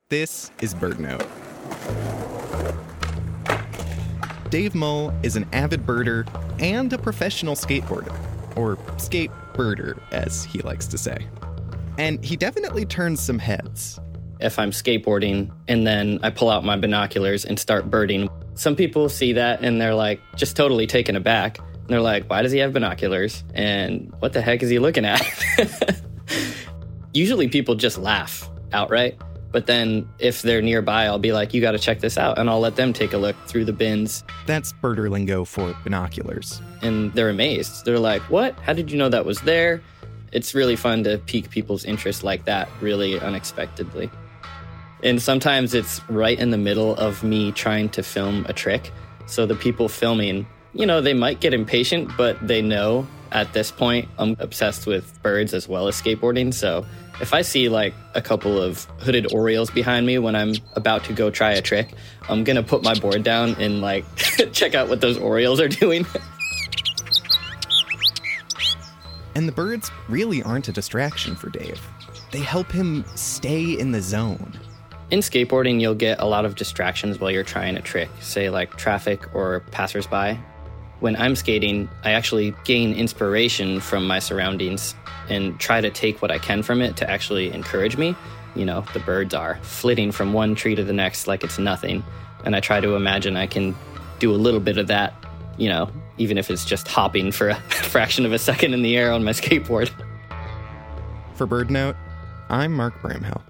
This is BirdNote. Dave Mull is an avid birder and a professional skateboarder, or skatebirder, as he likes to say. And he definitely turns some heads. If I'm skateboarding and then I pull out my binoculars and start birding, some people see that and they're like just totally taken aback. And they're like, why does he have binoculars? And what the heck is he looking at? Usually people just laugh outright. But then if they're nearby, I'll be like, you got to check this out. And I'll let them take a look through the bins. That's birder lingo for binoculars. And they're amazed. They're like, what? How did you know that was there? It's really fun to pique people's interest like that, really unexpectedly. And sometimes it's right in the middle of me trying to film a trick. So the people filming, they might get impatient, but they know at this point I'm obsessed with birds as well as skateboarding. So if I see like a couple of hooded orioles behind me when I'm about to go try a trick, I'm going to put my board down and like check out what those orioles are doing. And the birds really aren't a distraction for Dave. They help him stay in the zone. In skateboarding, you'll get a lot of distractions while you're trying a trick, say like traffic or passersby. When I'm skating, I actually gain inspiration from my surroundings and try to take what I can from it to actually encourage me. The birds are flitting from one tree to the next like it's nothing. And I try to imagine I can do a little bit of that, even if it's just hopping for a fraction of a second in the air on my skateboard. For BirdNote, I'm Mark Bramhill.